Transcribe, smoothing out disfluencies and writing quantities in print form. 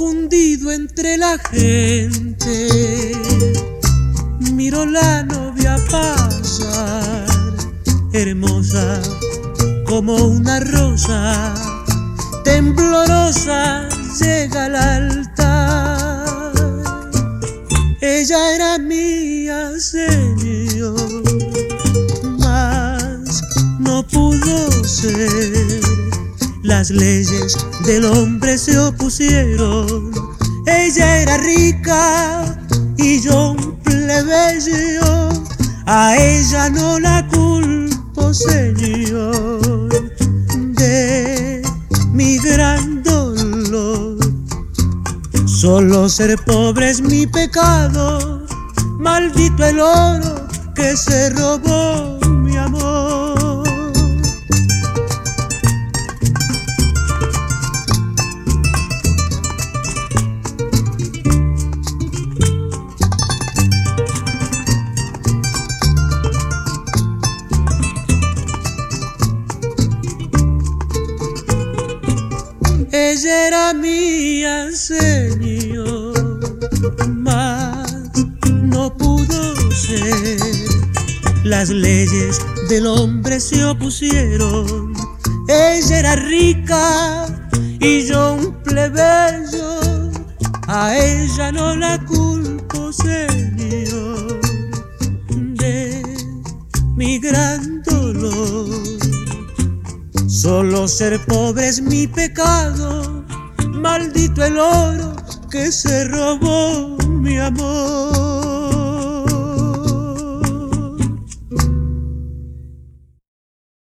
confundido entre la gente, miro la novia pasar, hermosa como una rosa, temblorosa llega al altar. Ella era mía, Señor, mas no pudo ser. Las leyes del hombre se opusieron. Ella era rica y yo un plebeyo. A ella no la culpo, Señor, de mi gran dolor. Solo ser pobre es mi pecado. Maldito el oro que se robó mi amor. Ella era mía, Señor, mas no pudo ser. Las leyes del hombre se opusieron. Ella era rica y yo un plebeyo. A ella no la culpo, Señor, de mi gran dolor. Solo ser pobre es mi pecado. Maldito el oro que se robó mi amor.